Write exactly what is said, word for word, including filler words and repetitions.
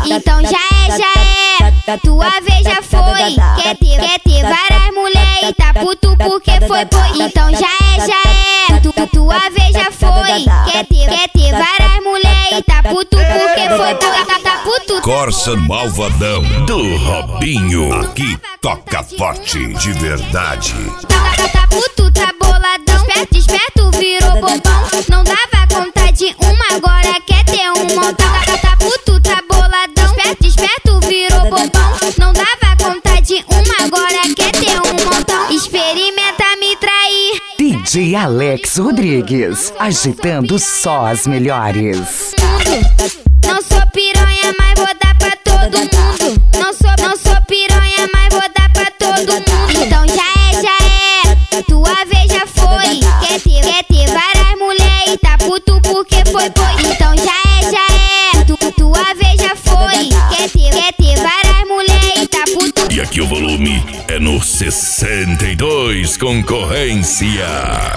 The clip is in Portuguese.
Então já é, já é, tua vez já foi. Quer ter, quer ter várias mulheres e tá puto porque foi, foi. Então já é, já é, tu, tua vez já foi. Quer ter, quer ter várias mulheres e tá puto porque foi, foi. Tá, tá puto. Corsa Malvadão do Robinho. Aqui toca forte de verdade. Tá, tá, tá puto, tá boladão. Desperto, desperto, virou bobão. Não dava conta de uma, agora quer ter um montão. Tá, tá puto, tá boladão. Desperto, desperto, virou bobão. Não dava conta de uma, agora quer ter um montão. Experimenta me trair. D J Alex Rodrigues, agitando só as melhores. Não sou piranha, mas vou dar pra todo mundo. Não sou, não sou piranha, mas vou dar pra todo mundo. Então já é, já é, tua vez já foi. Quer ter, quer ter várias mulheres e tá puto porque foi, foi. Então já é, já é, tu, tua vez já foi. Quer ter, quer ter várias mulheres e tá puto. E aqui o volume é no sessenta e dois Concorrência.